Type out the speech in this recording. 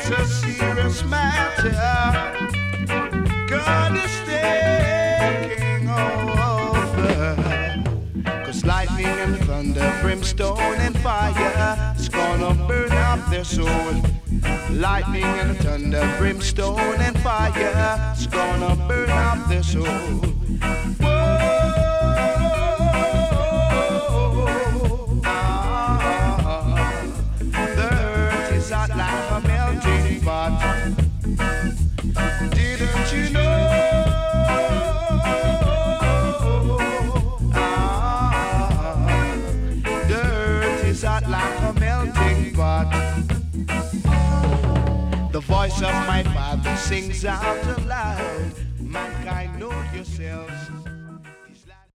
It's a serious matter. God is taking over. 'Cause lightning and thunder, brimstone and fire is gonna burn up their soul. Lightning and thunder, brimstone and fire is gonna burn up their soul. The earth is hot like a melting pot. Didn't you know? The earth is hot like a melting pot. The voice of my Father sings out aloud. Mankind, know yourselves.